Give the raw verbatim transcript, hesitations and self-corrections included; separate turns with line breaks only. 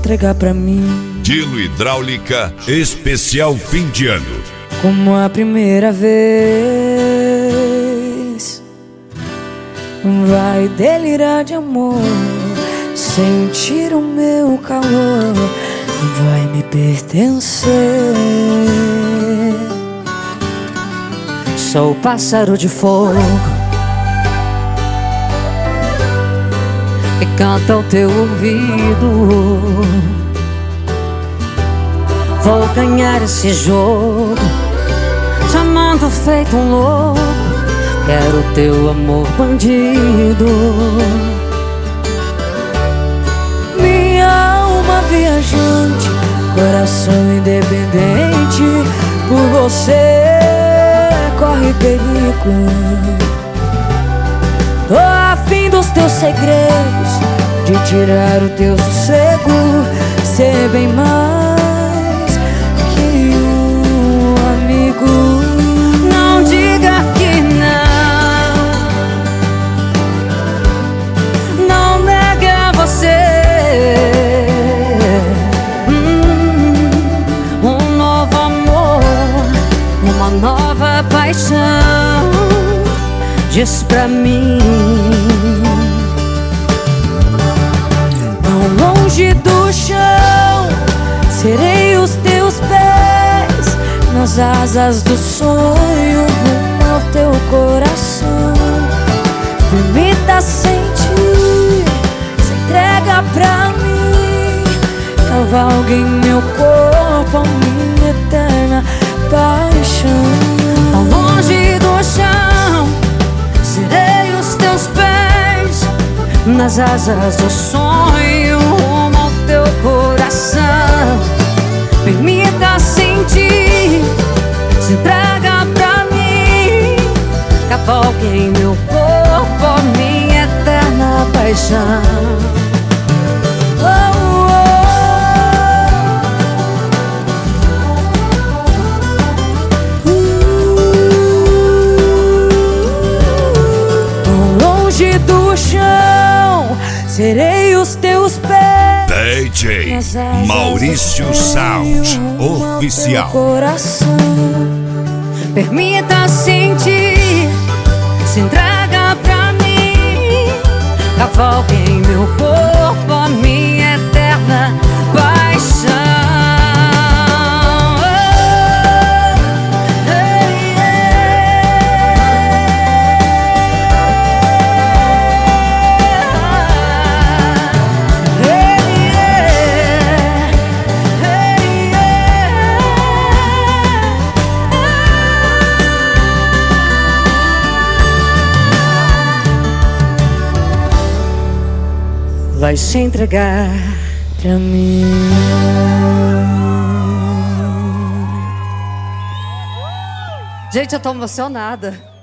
entregar pra mim.
Dilo Hidráulica Especial Fim de Ano.
Como a primeira vez, vai delirar de amor, sentir o meu calor, vai me pertencer. Sou pássaro de fogo que canta ao teu ouvido. Vou ganhar esse jogo, te amando feito um louco. Quero teu amor bandido. Minha alma viajante, coração independente, por você corre perigo. Tô afim dos teus segredos, de tirar o teu sossego, ser bem mais que um amigo. Não diga que não, não negue a você hum, um novo amor, uma nova paixão. Diz pra mim, tão longe do chão, serei os teus pés, nas asas do sonho, rumo ao teu coração. Permita sentir, se entrega pra mim, cavalgue em meu corpo a minha eterna paixão. Tão longe do chão, serei os teus pés, nas asas do sonho, rumo ao teu coração. Permita sentir, se entrega pra mim, cavalgue em meu corpo a minha eterna paixão. Do chão, serei os teus pés,
D J Maurício Sound Oficial.
Coração. Permita sentir, se entrega pra mim, cavalgue em meu corpo a minha eterna paixão. Vai se entregar pra mim. Gente, eu tô emocionada.